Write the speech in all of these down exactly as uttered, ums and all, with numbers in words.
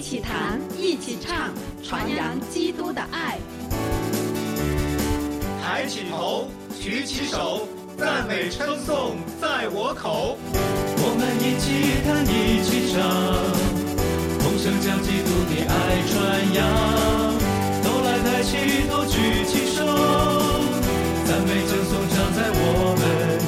起弹，一起唱，传扬基督的爱。 抬起头，举起手，赞美称颂在我口。 我们一起弹，一起唱，同声将基督的爱传扬。都来抬起头，举起手，赞美称颂常在我们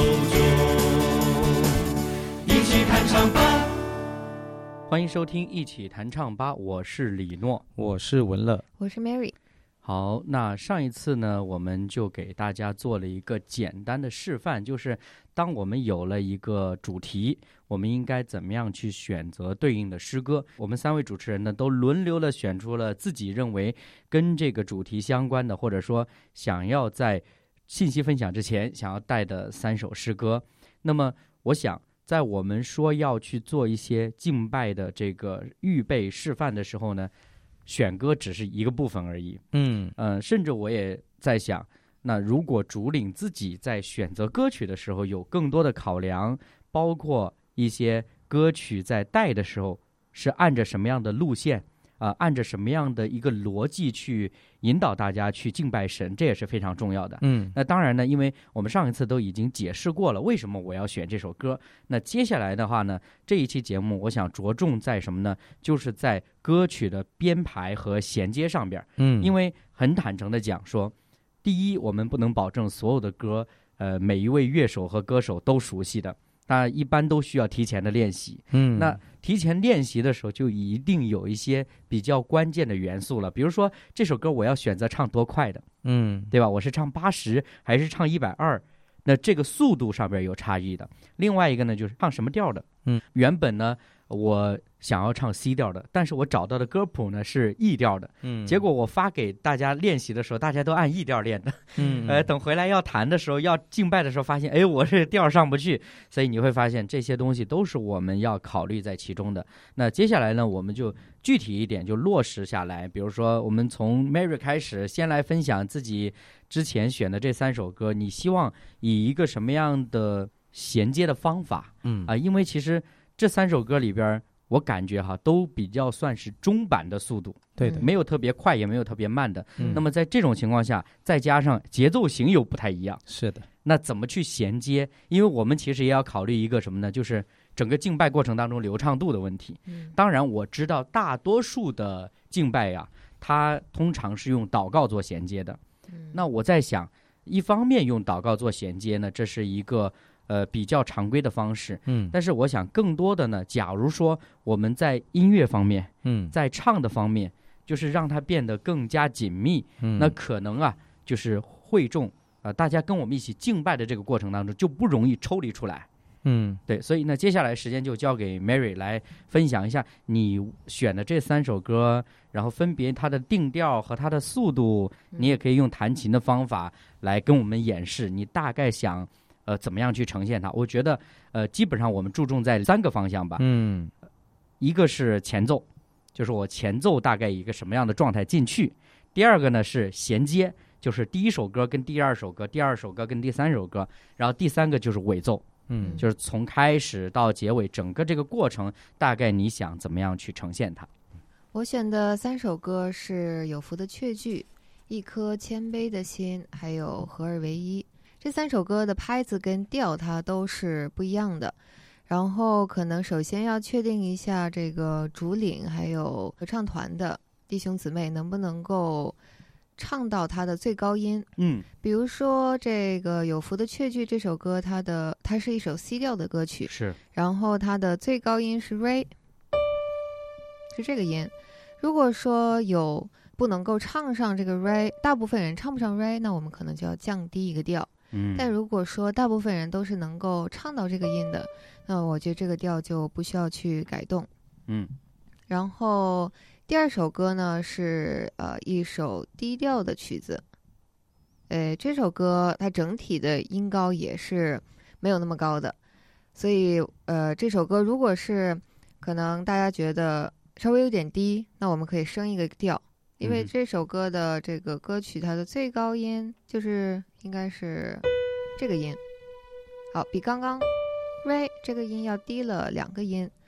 口中。一起弹唱吧！ 欢迎收听一起弹唱吧，我是李诺， 我是文乐， 我是 Mary。 好，那上一次呢，我们就给大家做了一个简单的示范，就是当我们有了一个主题，我们应该怎么样去选择对应的诗歌。我们三位主持人呢，都轮流的选出了自己认为跟这个主题相关的，或者说想要在信息分享之前想要带的三首诗歌。那么我想在我们说要去做一些敬拜的这个预备示范的时候呢，选歌只是一个部分而已。 嗯呃，甚至我也在想，那如果主领自己在选择歌曲的时候有更多的考量，包括一些歌曲在带的时候是按着什么样的路线啊、呃，按着什么样的一个逻辑去引导大家去敬拜神，这也是非常重要的。 嗯， 那当然呢，因为我们上一次都已经解释过了为什么我要选这首歌，那接下来的话呢，这一期节目我想着重在什么呢？就是在歌曲的编排和衔接上边。 嗯， 因为很坦诚的讲说，第一，我们不能保证所有的歌，呃，每一位乐手和歌手都熟悉的。那一般都需要提前的练习， 嗯， 那提前练习的时候就一定有一些比较关键的元素了，比如说这首歌我要选择唱多快的， 嗯， 对吧？我是唱八十还是唱一百二？那这个速度上边有差异的。另外一个呢，就是唱什么调的， 嗯， 原本呢我想要唱 C 调的，但是我找到的歌谱呢是 E 调的， 嗯， 结果我发给大家练习的时候，大家都按 E 调练的， 嗯， 呃，等回来要弹的时候，要敬拜的时候，发现，哎，我这调上不去，所以你会发现这些东西都是我们要考虑在其中的。那接下来呢，我们就具体一点，就落实下来。比如说，我们从 Mary 开始，先来分享自己之前选的这三首歌，你希望以一个什么样的衔接的方法？ 嗯啊、呃，因为其实这三首歌里边，我感觉哈都比较算是中版的速度， 对的， 没有特别快，也没有特别慢的。 嗯、 那么在这种情况下，再加上节奏型又不太一样， 是的。 那怎么去衔接？因为我们其实也要考虑一个什么呢？就是整个敬拜过程当中流畅度的问题。 嗯、 当然，我知道大多数的敬拜呀、啊，它通常是用祷告做衔接的。 嗯、 那我在想，一方面用祷告做衔接呢，这是一个呃比较常规的方式。 嗯， 但是我想更多的呢，假如说我们在音乐方面， 嗯， 在唱的方面，就是让它变得更加紧密。 嗯， 那可能啊，就是会众。呃，大家跟我们一起敬拜的这个过程当中，就不容易抽离出来。 嗯， 对，所以呢，接下来时间就交给 Mary 来分享一下你选的这三首歌，然后分别它的定调和它的速度，你也可以用弹琴的方法来跟我们演示，你大概想呃怎么样去呈现它。我觉得呃，基本上我们注重在三个方向吧。 嗯， 一个是前奏，就是我前奏大概以一个什么样的状态进去；第二个呢是衔接。就是第一首歌跟第二首歌，第二首歌跟第三首歌，然后第三个就是尾奏， 嗯， 就是从开始到结尾，整个这个过程，大概你想怎么样去呈现它？ 我选的三首歌是有福的确据、一颗谦卑的心，还有合二为一。这三首歌的拍子跟调它都是不一样的。然后可能首先要确定一下这个主领还有合唱团的弟兄姊妹能不能够唱到它的最高音。 嗯， 比如说这个有福的确据这首歌，它的它是一首 C 调的歌曲， 是， 然后它的最高音是 Re， 是这个音。如果说有不能够唱上这个 Re， 大部分人唱不上 Re， 那我们可能就要降低一个调。 嗯， 但如果说大部分人都是能够唱到这个音的，那我觉得这个调就不需要去改动。 嗯， 然后第二首歌呢是呃一首低调的曲子，呃这首歌它整体的音高也是没有那么高的，所以呃这首歌如果是可能大家觉得稍微有点低，那我们可以升一个调，因为这首歌的这个歌曲它的最高音就是应该是这个音，好，比刚刚 Re 这个音要低了两个音。 嗯，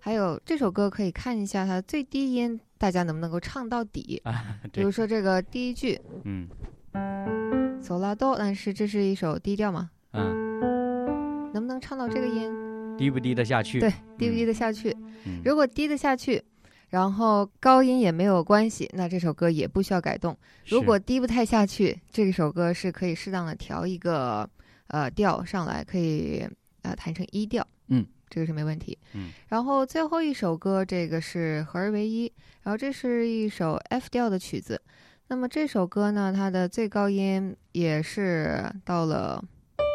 还有这首歌可以看一下它最低音，大家能不能够唱到底？ 啊， 比如说这个第一句， 嗯索拉哆，但是这是一首低调嘛， 嗯， 能不能唱到这个音？ 低不低得下去？ 对，低不低得下去？ 嗯， 如果低得下去，然后高音也没有关系，那这首歌也不需要改动。 是如果低不太下去，这首歌是可以适当的调一个呃调上来，可以呃弹成一调， 嗯， 这个是没问题。 嗯， 然后最后一首歌，这个是合二为一，然后这是一首 F 调的曲子。那么这首歌呢，它的最高音也是到了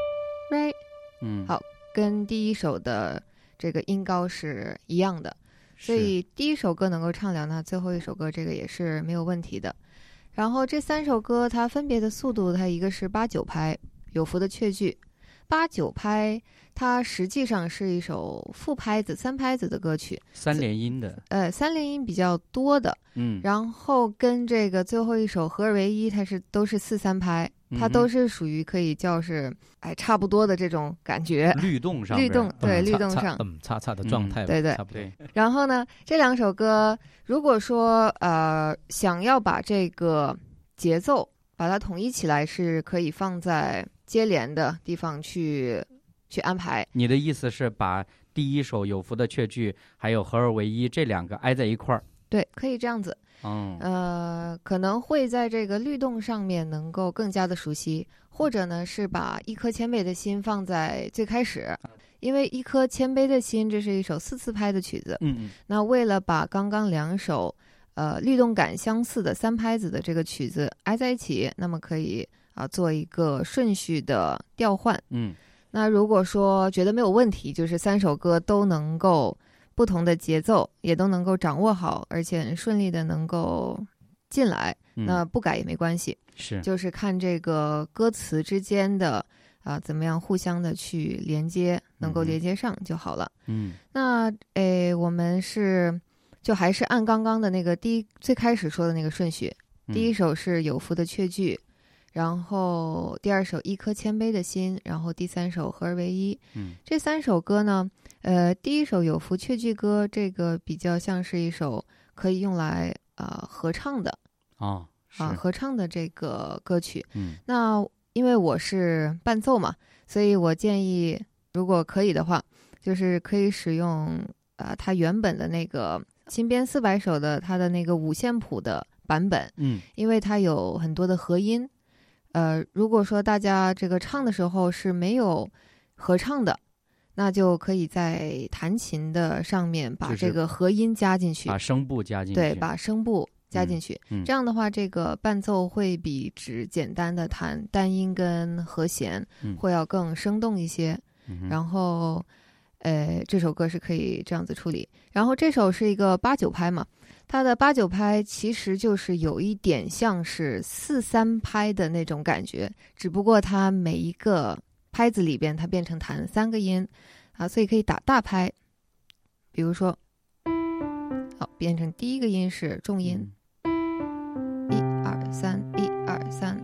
Re， 嗯， 好，跟第一首的这个音高是一样的。所是以第一首歌能够唱了，那最后一首歌这个也是没有问题的。然后这三首歌它分别的速度，它一个是八九拍，有福的雀句。八九拍它实际上是一首副拍子、三拍子的歌曲， 三连音的， 呃，三连音比较多的。 嗯， 然后跟这个最后一首合二为一，它是都是四三拍，它嗯哼都是属于可以叫是哎差不多的这种感觉。 律动上边律动对嗯律动上， 嗯，叉叉的状态吧， 对对差不多。 对， 然后呢，这两首歌，如果说呃想要把这个节奏把它统一起来，是可以放在接连的地方去去安排。 你的意思是把第一首有福的雀句还有合二为一这两个挨在一块儿？ 对，可以这样子。 嗯， 呃，可能会在这个律动上面能够更加的熟悉，或者呢是把一颗谦卑的心放在最开始，因为一颗谦卑的心这是一首四四拍的曲子。 嗯嗯， 那为了把刚刚两首呃律动感相似的三拍子的这个曲子挨在一起，那么可以啊、呃、做一个顺序的调换。 嗯， 那如果说觉得没有问题，就是三首歌都能够不同的节奏也都能够掌握好，而且很顺利的能够进来， 嗯那不改也没关系， 是， 就是看这个歌词之间的啊、怎么样互相的去连接，能够连接上就好了。 嗯那诶，我们是就还是按刚刚的那个第一最开始说的那个顺序， 嗯第一首是有福的雀句，然后第二首一颗谦卑的心，然后第三首合二为一。 嗯这三首歌呢，呃，第一首有福雀句歌，这个比较像是一首可以用来啊、呃合唱的哦，是啊、合唱的这个歌曲。 嗯那因为我是伴奏嘛，所以我建议如果可以的话，就是可以使用啊、呃、它原本的那个新编四百首的它的那个五线谱的版本， 嗯因为它有很多的合音。呃，如果说大家这个唱的时候是没有合唱的，那就可以在弹琴的上面把就是这个合音加进去， 把声部加进去， 对，把声部加进去。 嗯嗯这样的话，这个伴奏会比只简单的弹单音跟和弦嗯会要更生动一些。 嗯哼然后，呃，这首歌是可以这样子处理。然后这首是一个八九拍嘛，它的八九拍其实就是有一点像是四三拍的那种感觉，只不过它每一个拍子里边它变成弹三个音啊，所以可以打大拍，比如说，好，变成第一个音是重音， 嗯一二三，一二三。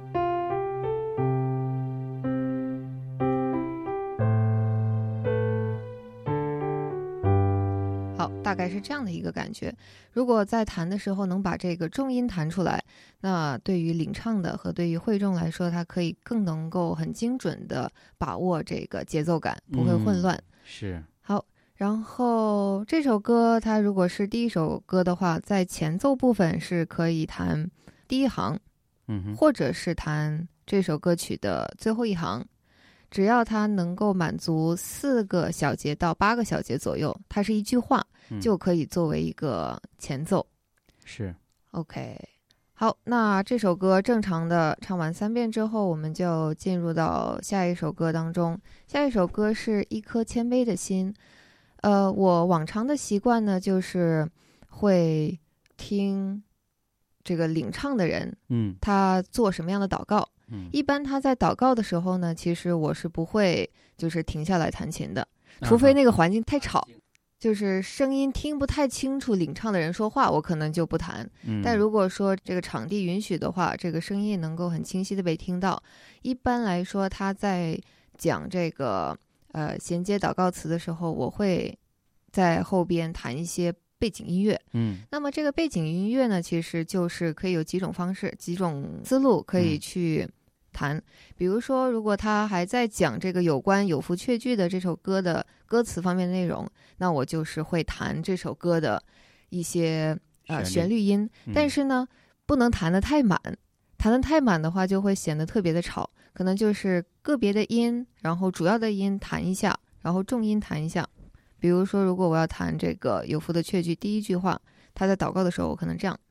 好，大概是这样的一个感觉。如果在弹的时候能把这个重音弹出来，那对于领唱的和对于会众来说，它可以更能够很精准的把握这个节奏感，不会混乱。 是， 好，然后这首歌它如果是第一首歌的话，在前奏部分是可以弹第一行， 嗯哼， 或者是弹这首歌曲的最后一行，只要它能够满足四个小节到八个小节左右，它是一句话， 嗯就可以作为一个前奏。 是， OK， 好，那这首歌正常的唱完三遍之后，我们就进入到下一首歌当中。下一首歌是一颗谦卑的心。呃，我往常的习惯呢，就是会听这个领唱的人嗯他做什么样的祷告。 嗯， 一般他在祷告的时候呢，其实我是不会就是停下来弹琴的，除非那个环境太吵，就是声音听不太清楚领唱的人说话，我可能就不弹。 嗯， 但如果说这个场地允许的话，这个声音能够很清晰的被听到。一般来说，他在讲这个呃衔接祷告词的时候，我会在后边弹一些背景音乐。 嗯， 那么这个背景音乐呢，其实就是可以有几种方式、几种思路可以去弹。嗯、比如说，如果他还在讲这个有关有福雀句的这首歌的歌词方面的内容，那我就是会弹这首歌的一些呃旋律音， 嗯、 但是呢，不能弹得太满。弹得太满的话，就会显得特别的吵。可能就是个别的音，然后主要的音弹一下，然后重音弹一下。比如说，如果我要弹这个有福的雀句第一句话，他在祷告的时候，我可能这样，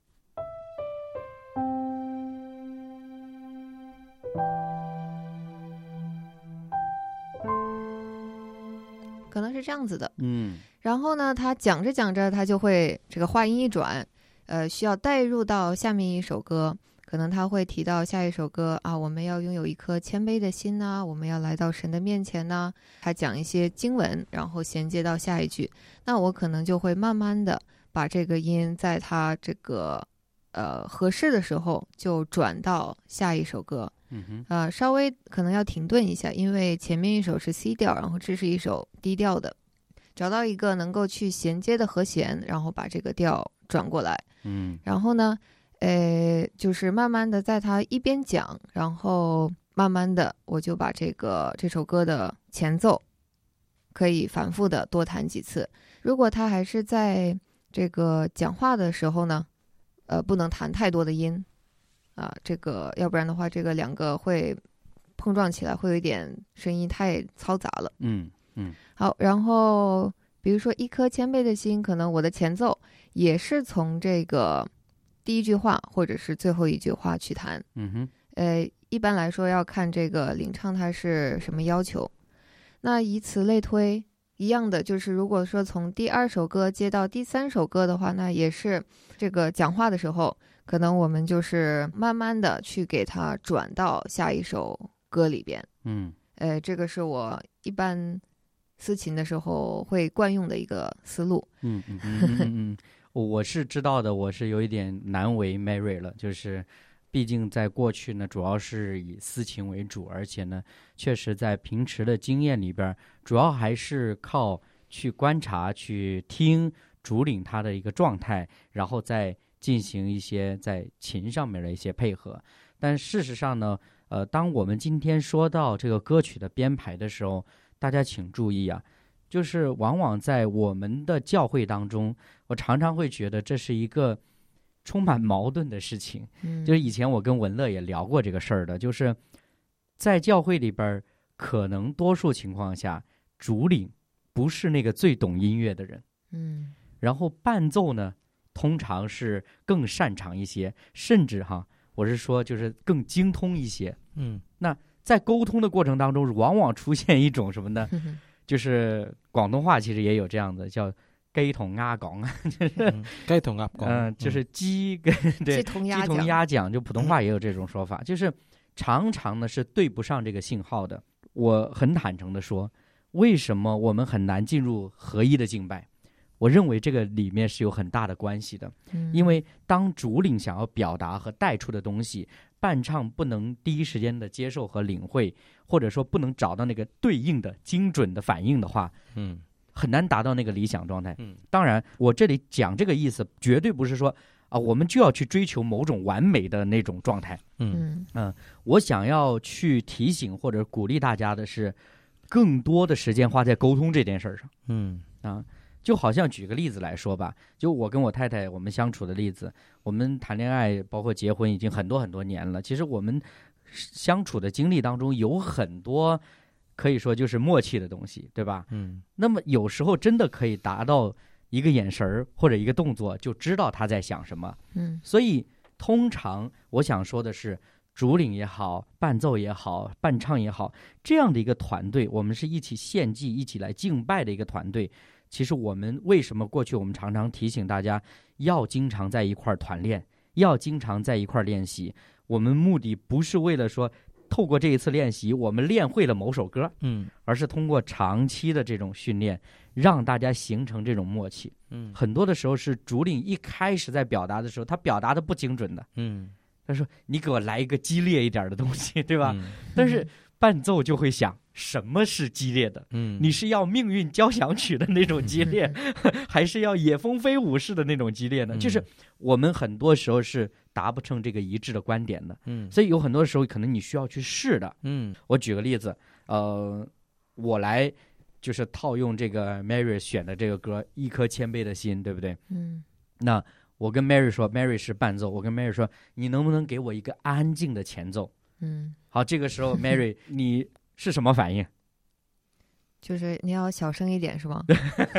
可能是这样子的。 嗯， 然后呢，他讲着讲着，他就会这个话音一转，呃，需要带入到下面一首歌。可能他会提到下一首歌啊，我们要拥有一颗谦卑的心呐、啊，我们要来到神的面前呐、啊。他讲一些经文，然后衔接到下一句。那我可能就会慢慢的把这个音在他这个呃合适的时候就转到下一首歌。 嗯哼， 呃，稍微可能要停顿一下，因为前面一首是 C 调，然后这是一首 D 调的，找到一个能够去衔接的和弦，然后把这个调转过来。 嗯， 然后呢？呃，就是慢慢的在他一边讲，然后慢慢的我就把这个这首歌的前奏可以反复的多弹几次。如果他还是在这个讲话的时候呢，呃，不能弹太多的音啊，这个要不然的话，这个两个会碰撞起来，会有一点声音太嘈杂了。 嗯嗯， 好，然后比如说一颗谦卑的心，可能我的前奏也是从这个第一句话或者是最后一句话去弹。 嗯哼， 呃，一般来说要看这个领唱他是什么要求。那以此类推，一样的就是如果说从第二首歌接到第三首歌的话，那也是这个讲话的时候，可能我们就是慢慢的去给它转到下一首歌里边。 嗯， 呃，这个是我一般司琴的时候会惯用的一个思路。 嗯嗯嗯嗯嗯。我是知道的，我是有一点难为 Mary 了，就是毕竟在过去呢，主要是以司琴为主，而且呢，确实在平时的经验里边，主要还是靠去观察、去听主领他的一个状态，然后再进行一些在琴上面的一些配合。但事实上呢，呃，当我们今天说到这个歌曲的编排的时候，大家请注意啊。就是往往在我们的教会当中，我常常会觉得这是一个充满矛盾的事情。 嗯， 就是以前我跟文乐也聊过这个事儿的，就是在教会里边，可能多数情况下，主领不是那个最懂音乐的人。 嗯， 然后伴奏呢，通常是更擅长一些，甚至哈，我是说就是更精通一些。 嗯， 那在沟通的过程当中，往往出现一种什么呢？就是广东话其实也有这样的叫鸡同鸭讲啊，就是鸡同鸭讲， 嗯，就是鸡跟对鸡同鸭鸡同鸭讲，就普通话也有这种说法，嗯、就是常常呢是对不上这个信号的。我很坦诚的说，为什么我们很难进入合一的敬拜？我认为这个里面是有很大的关系的， 嗯、 因为当主领想要表达和带出的东西，伴唱不能第一时间的接受和领会，或者说不能找到那个对应的精准的反应的话， 嗯， 很难达到那个理想状态。 嗯， 当然，我这里讲这个意思，绝对不是说啊，我们就要去追求某种完美的那种状态。 嗯嗯、呃，我想要去提醒或者鼓励大家的是，更多的时间花在沟通这件事上。 嗯啊。就好像举个例子来说吧，就我跟我太太我们相处的例子，我们谈恋爱包括结婚已经很多很多年了，其实我们相处的经历当中有很多可以说就是默契的东西，对吧？ 嗯， 那么有时候真的可以达到一个眼神或者一个动作就知道他在想什么。 嗯， 所以通常我想说的是，主领也好，伴奏也好，伴唱也好，这样的一个团队，我们是一起献祭一起来敬拜的一个团队。其实我们为什么过去我们常常提醒大家要经常在一块团练，要经常在一块练习，我们目的不是为了说透过这一次练习我们练会了某首歌， 嗯， 而是通过长期的这种训练让大家形成这种默契。 嗯， 很多的时候是主领一开始在表达的时候他表达的不精准的， 嗯， 他说你给我来一个激烈一点的东西，对吧？ 嗯， 但是伴奏就会想什么是激烈的？嗯，你是要命运交响曲的那种激烈，还是要野蜂飞舞式的那种激烈呢？嗯、就是我们很多时候是达不成这个一致的观点的。嗯，所以有很多时候可能你需要去试的。嗯，我举个例子，呃，我来就是套用这个 Mary 选的这个歌《一颗谦卑的心》，对不对？嗯，那我跟 Mary 说 ，Mary 是伴奏，我跟 Mary 说，你能不能给我一个安静的前奏？嗯，好，这个时候 Mary 你是什么反应？ 就是你要小声一点是吗？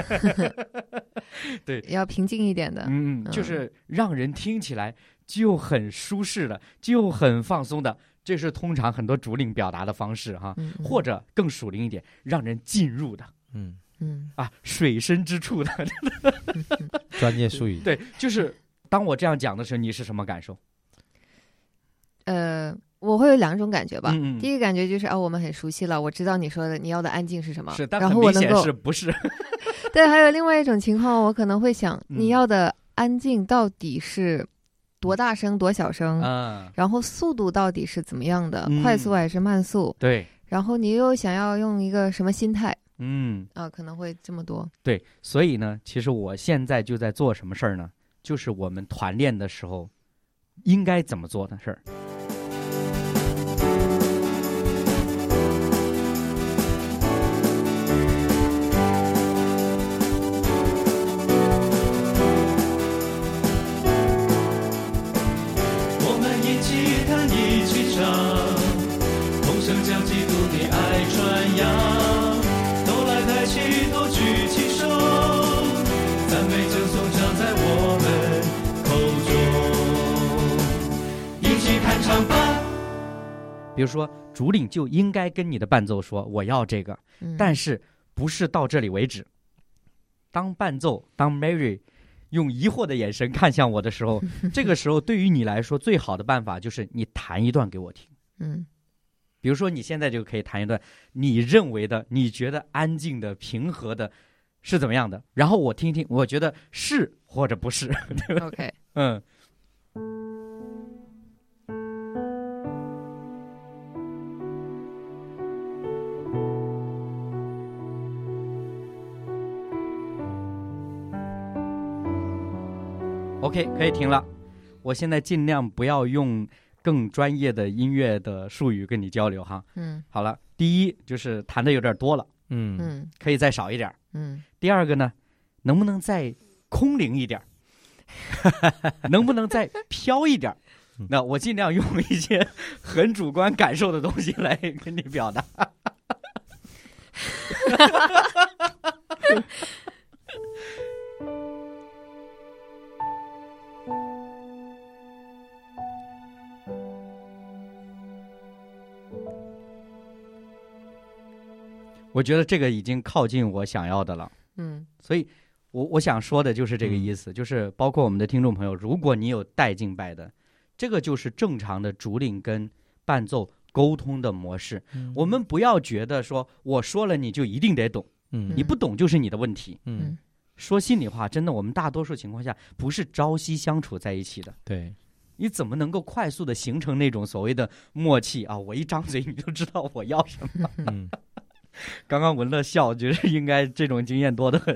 对， 要平静一点的。 嗯，就是让人听起来就很舒适的，就很放松的。这是通常很多主领表达的方式哈，嗯嗯，或者更属灵一点，让人进入的。嗯嗯啊，水深之处的专业术语。 对，就是当我这样讲的时候，你是什么感受？ 呃，我会有两种感觉吧。嗯嗯，第一个感觉就是啊，我们很熟悉了，我知道你说的你要的安静是什么， 是，但然后我能够很明显是不是？ 对，还有另外一种情况，我可能会想，嗯、你要的安静到底是多大声、多小声？嗯，然后速度到底是怎么样的？嗯、快速还是慢速？ 对。 然后你又想要用一个什么心态？ 嗯， 啊，可能会这么多。 对，所以呢，其实我现在就在做什么事儿呢？就是我们团练的时候应该怎么做的事儿。比如说主领就应该跟你的伴奏说我要这个、嗯、但是不是到这里为止。当伴奏当 Mary 用疑惑的眼神看向我的时候这个时候对于你来说最好的办法就是你弹一段给我听。嗯，比如说你现在就可以弹一段你认为的你觉得安静的平和的是怎么样的，然后我听听我觉得是或者不是。 OK， 嗯。OK， 可以停了。我现在尽量不要用更专业的音乐的术语跟你交流哈。嗯，好了，第一就是弹的有点多了，嗯嗯，可以再少一点。嗯，第二个呢，能不能再空灵一点？能不能再飘一点？那我尽量用一些很主观感受的东西来跟你表达。我觉得这个已经靠近我想要的了，嗯，所以我我想说的就是这个意思、嗯、就是包括我们的听众朋友，如果你有带敬拜的，这个就是正常的主领跟伴奏沟通的模式、嗯、我们不要觉得说我说了你就一定得懂，嗯，你不懂就是你的问题，嗯，说心里话，真的我们大多数情况下不是朝夕相处在一起的， 对， 你怎么能够快速的形成那种所谓的默契啊？我一张嘴你就知道我要什么。嗯，刚刚文乐笑，觉得应该这种经验多得很。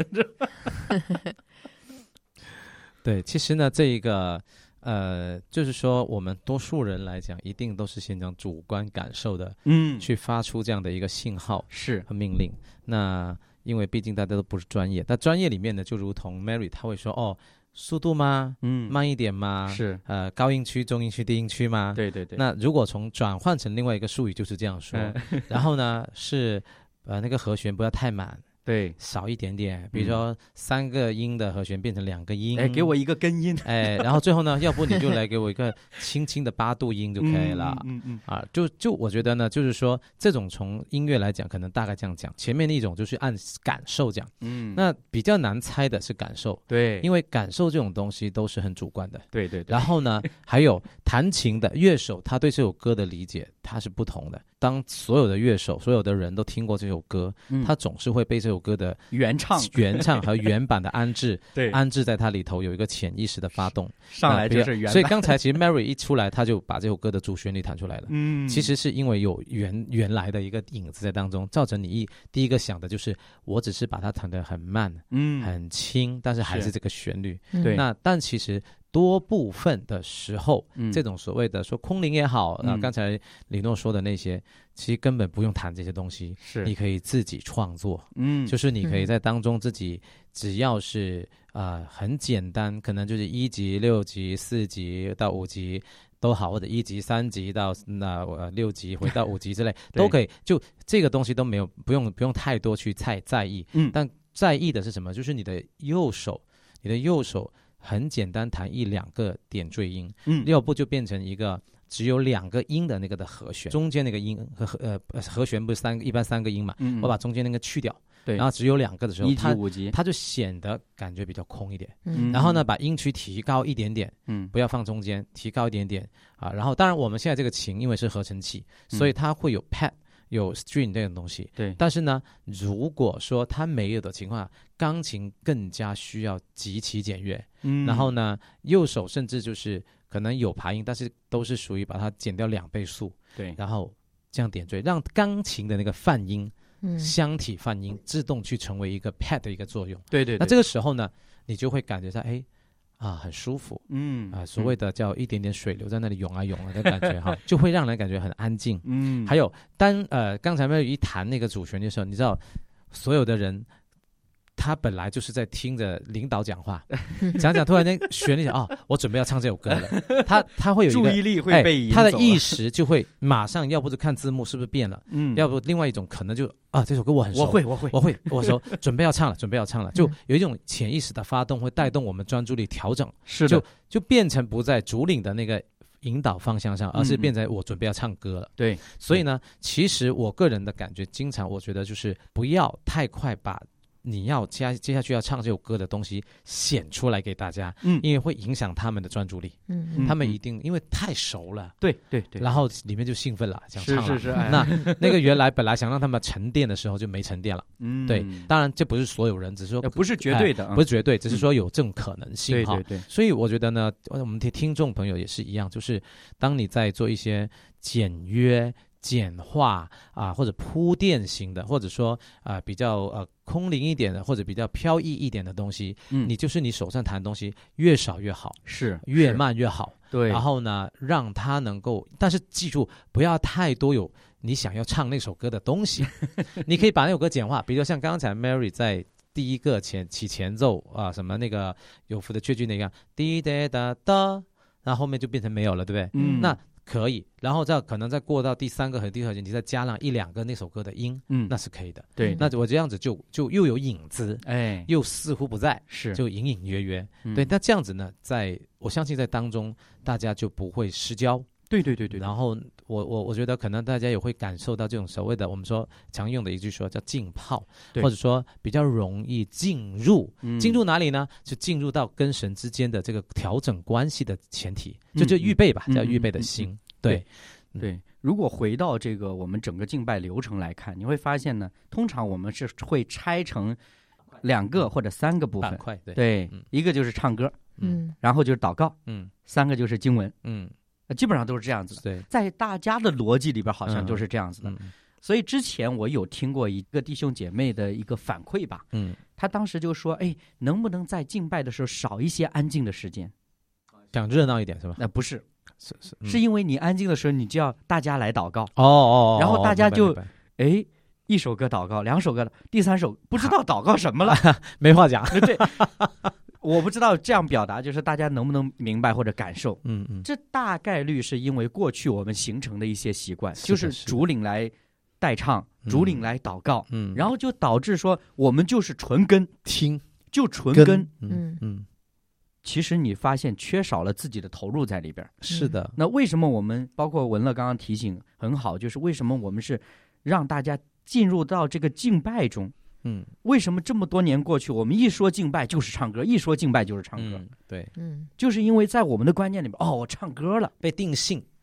对，其实呢，这一个呃，就是说我们多数人来讲，一定都是先讲主观感受的，嗯，去发出这样的一个信号是和命令。那因为毕竟大家都不是专业，但专业里面呢，就如同 Mary 他会说哦。速度吗？嗯，慢一点吗？是，呃，高音区、中音区、低音区吗？ 对对对。 那如果从转换成另外一个术语，就是这样说。嗯、然后呢，是呃那个和弦不要太满， 对， 少一点点。比如说、嗯、三个音的和弦变成两个音， 哎，给我一个根音。 哎，然后最后呢，要不你就来给我一个轻轻的八度音就可以了。嗯 嗯, 嗯啊，就就我觉得呢，就是说这种从音乐来讲，可能大概这样讲。前面那种就是按感受讲，嗯，那比较难猜的是感受， 对， 因为感受这种东西都是很主观的， 对对对。 然后呢，还有弹琴的乐手，他对这首歌的理解他是不同的。 当所有的乐手所有的人都听过这首歌、嗯、他总是会被这首歌的原唱原唱和原版的安置对安置在它里头有一个潜意识的发动， 上来就是原版、 呃、所以刚才其实 Mary 一出来他就把这首歌的主旋律弹出来了， 嗯， 其实是因为有原原来的一个影子在当中，造成你一第一个想的就是我只是把它弹得很慢，嗯，很轻，但是还是这个旋律， 对， 那但其实多部分的时候、嗯、这种所谓的说空灵也好、嗯、啊，刚才李诺说的那些其实根本不用弹这些东西， 是你可以自己创作， 嗯， 就是你可以在当中自己只要是呃很简单，可能就是一级六级四级到五级都好，或者一级三级到那、呃、六级回到五级之类都可以，就这个东西都没有不用不用太多去太在意，嗯，但在意的是什么？就是你的右手你的右手很简单弹一两个点缀音，嗯，要不就变成一个只有两个音的那个的和弦，中间那个音和呃和弦不是三一般三个音嘛，嗯，我把中间那个去掉，对，然后只有两个的时候， 一级五级， 它就显得感觉比较空一点，嗯，然后呢，把音区提高一点点，嗯，不要放中间，提高一点点啊，然后当然我们现在这个琴因为是合成器，所以它会有 pad。有 string 这种东西， 对， 但是呢，如果说它没有的情况下，钢琴更加需要极其简约，嗯，然后呢，右手甚至就是可能有爬音，但是都是属于把它减掉两倍速， 对， 然后这样点缀，让钢琴的那个泛音，嗯，箱体泛音自动去成为一个 pad 的一个作用， 对 对, 对， 那这个时候呢，你就会感觉到，哎。啊，很舒服，嗯啊，所谓的叫一点点水流在那里涌啊涌啊的感觉哈，就会让人感觉很安静，嗯，还有当呃刚才没有一弹那个主旋律的时候，你知道所有的人他本来就是在听着领导讲话，讲讲突然间旋律哦，我准备要唱这首歌了，他他会有一个注意力会被引走、 哎、他的意识就会马上，要不是看字幕是不是变了，嗯，要不另外一种可能就啊这首歌我很熟， 我会我会我会我熟，准备要唱了，准备要唱了，就有一种潜意识的发动，会带动我们专注力调整， 是的， 就就变成不在主领的那个引导方向上，而是变成我准备要唱歌了。 对， 所以呢，其实我个人的感觉，经常我觉得就是不要太快把你要接接下去要唱这首歌的东西显出来给大家，嗯，因为会影响他们的专注力，嗯，他们一定因为太熟了， 对对对， 然后里面就兴奋了，想唱了， 是是是，哎、 那那个原来本来想让他们沉淀的时候就没沉淀了，嗯，对，当然这不是所有人，只是说不是绝对的， 哎、不是绝对，只是说有这种可能性， 对对对， 所以我觉得呢，我们的听众朋友也是一样，就是当你在做一些简约。简化啊，或者铺垫型的，或者说啊比较呃空灵一点的，或者比较飘逸一点的东西，嗯，你就是你手上弹的东西越少越好， 是越慢越好， 对。 然后呢，让它能够，但是记住不要太多有你想要唱那首歌的东西，你可以把那首歌简化，比如像刚才 Mary 在第一个前起前奏啊，什么那个有福的雀句那个滴答哒哒，那后面就变成没有了，对不对？嗯，那。可以，然后再可能再过到第三个和第四个，你再加上一两个那首歌的音，嗯，那是可以的。 对， 那我这样子就就又有影子， 哎， 又似乎不在， 是就隐隐约约。 嗯、 对，那这样子呢，在我相信在当中大家就不会失焦。 对对对对。 然后我我我觉得可能大家也会感受到这种所谓的我们说常用的一句说叫浸泡，或者说比较容易进入。嗯、进入哪里呢？就进入到跟神之间的这个调整关系的前提，就就预备吧，嗯、叫预备的心。嗯嗯嗯对， 对，对，如果回到这个我们整个敬拜流程来看，你会发现呢，通常我们是会拆成两个或者三个部分， 板块，对， 对嗯、一个就是唱歌， 嗯， 然后就是祷告， 嗯， 三个就是经文， 嗯， 基本上都是这样子的。 对， 在大家的逻辑里边好像都是这样子的。 嗯嗯、 所以之前我有听过一个弟兄姐妹的一个反馈吧， 嗯， 他当时就说，哎，能不能在敬拜的时候少一些安静的时间？ 想热闹一点是吧？ 那、呃、不是。 是是，嗯、 是因为你安静的时候，你就要大家来祷告哦哦， 然后大家就哎一首歌祷告，两首歌，第三首不知道祷告什么了， 没话讲。 对，我不知道这样表达就是大家能不能明白或者感受。 嗯嗯， 这大概率是因为过去我们形成的一些习惯，就是主领来代唱，主领来祷告，嗯，然后就导致说我们就是纯跟听， 就纯跟， 嗯嗯。 其实你发现缺少了自己的投入在里边。 是的。 那为什么我们包括文乐刚刚提醒很好，就是为什么我们是让大家进入到这个敬拜中？ 嗯， 为什么这么多年过去，我们一说敬拜就是唱歌，一说敬拜就是唱歌？ 嗯、对， 嗯， 就是因为在我们的观念里面，哦，我唱歌了， 被定性，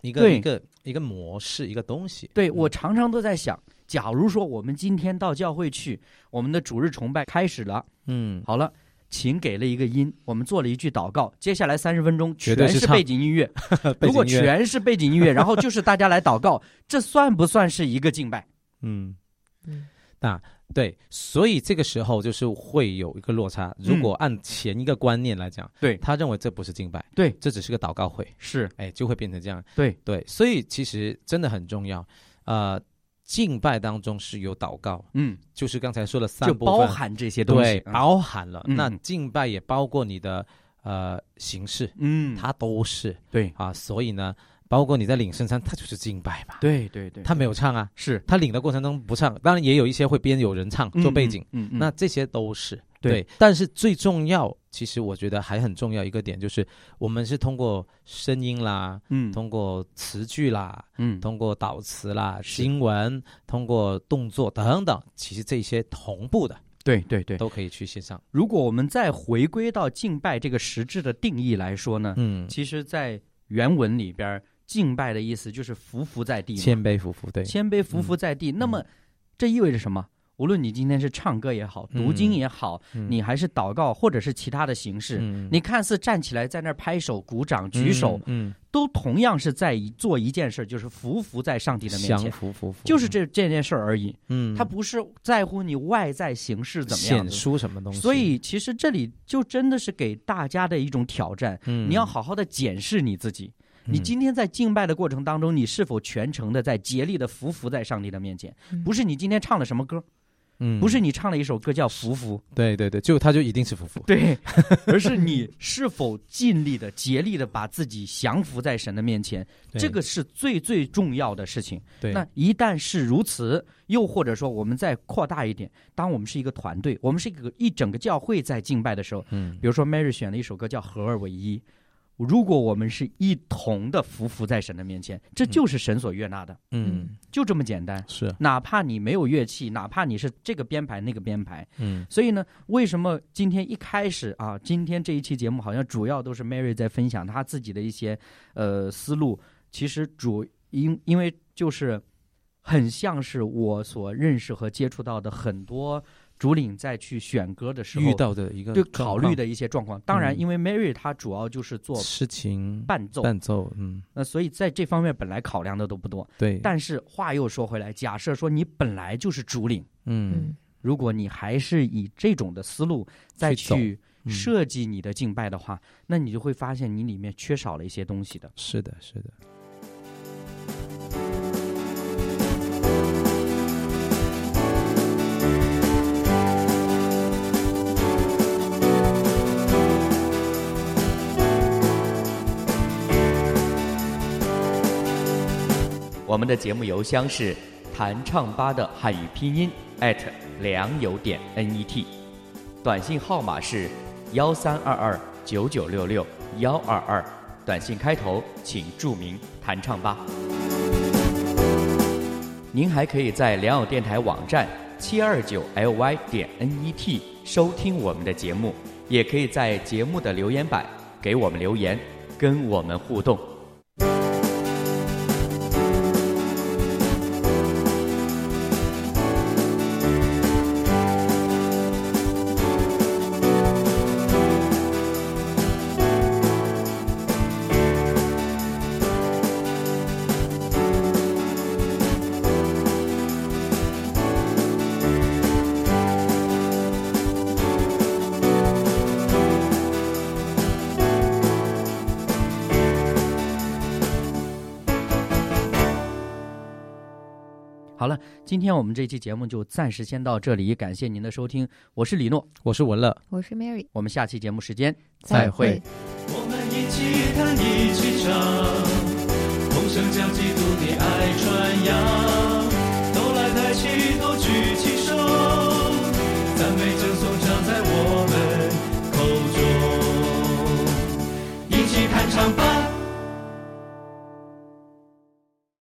一个一个一个模式，一个东西。 对，我常常都在想，假如说我们今天到教会去，我们的主日崇拜开始了，嗯，好了，请给了一个音，我们做了一句祷告，接下来三十分钟全是背景音乐。如果全是背景音乐，然后就是大家来祷告，这算不算是一个敬拜？ 嗯嗯，那对，所以这个时候就是会有一个落差。如果按前一个观念来讲，对、嗯、他认为这不是敬拜，对，这只是个祷告会，是，哎，就会变成这样。对对，所以其实真的很重要。呃，敬拜当中是有祷告，嗯，就是刚才说的三部分， 就包含这些东西， 对，包含了。嗯、那敬拜也包括你的呃形式，嗯，它都是对啊，所以呢。包括你在领圣餐，它就是敬拜嘛。对对对，他没有唱啊，是他领的过程中不唱，当然也有一些会边有人唱做背景，嗯，嗯嗯那这些都是 对, 对。但是最重要，其实我觉得还很重要一个点，就是我们是通过声音啦，嗯，通过词句啦，嗯，通过导词啦、经文，通过动作等等，其实这些同步的。对对对，都可以去线上。 如果我们再回归到敬拜这个实质的定义来说呢，嗯，其实，在原文里边。敬拜的意思就是伏伏在地， 谦卑伏伏，对， 谦卑伏伏在地。嗯、那么，这意味着什么？无论你今天是唱歌也好，读经也好，嗯、你还是祷告，或者是其他的形式，嗯、你看似站起来在那儿拍手、鼓掌、举手，嗯，嗯都同样是在做一件事，就是伏伏在上帝的面前， 降服伏伏， 就是这这件事而已。嗯，他不是在乎你外在形式怎么样， 显出什么东西。 所以，其实这里就真的是给大家的一种挑战。嗯，你要好好的检视你自己。你今天在敬拜的过程当中，你是否全程的在竭力的伏伏在上帝的面前？不是你今天唱了什么歌，嗯，不是你唱了一首歌叫伏伏， 对对对，就他就一定是伏伏， 对，而是你是否尽力的、竭力的把自己降服在神的面前，这个是最最重要的事情。对，那一旦是如此，又或者说我们再扩大一点，当我们是一个团队，我们是一个一整个教会在敬拜的时候，嗯，比如说 Mary 选了一首歌叫《合二为一》。如果我们是一同的匍匐在神的面前，这就是神所悦纳的。嗯，就这么简单。是，哪怕你没有乐器，哪怕你是这个编排那个编排。嗯，所以呢，为什么今天一开始啊，今天这一期节目好像主要都是 Mary 在分享她自己的一些呃思路，其实主因因为就是很像是我所认识和接触到的很多主领在去选歌的时候遇到的一个对考虑的一些状况。当然，因为 Mary 她主要就是做痴情伴奏， 伴奏，嗯， 那所以在这方面本来考量的都不多。对，但是话又说回来，假设说你本来就是主领，嗯，如果你还是以这种的思路再去设计你的敬拜的话，嗯，那你就会发现你里面缺少了一些东西的。 是的，是的。 我们的节目邮箱是弹唱吧的汉语拼音 at 良友点 net， 短信号码是幺三二二九九六六幺二二，短信开头请注明弹唱吧。您还可以在良友电台网站七二九 L Y 点 net 收听我们的节目，也可以在节目的留言板给我们留言，跟我们互动。 好了，今天我们这期节目就暂时先到这里，感谢您的收听，我是李诺， 我是文乐， 我是 Mary， 我们下期节目时间再会。 我们一起弹一起唱，同声将基督的爱传扬，都来抬起头举起手，赞美正颂唱在我们口中，一起弹唱吧。